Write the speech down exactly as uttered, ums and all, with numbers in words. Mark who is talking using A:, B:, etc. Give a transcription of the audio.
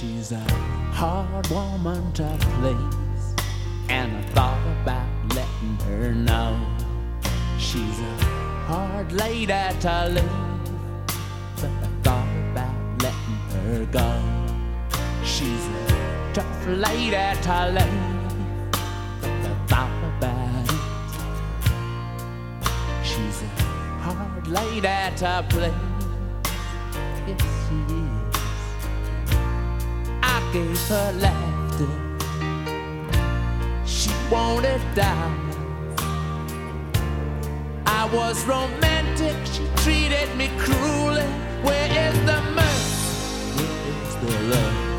A: She's a hard woman to please, and I thought about letting her know. She's a hard lady to leave, but I thought about letting her go. She's a tough lady to leave, but I thought about it. She's a hard lady to please. Yes, she is. I gave her laughter, she wanted diamonds. I was romantic, she treated me cruelly. Where is the mercy? Where is the love?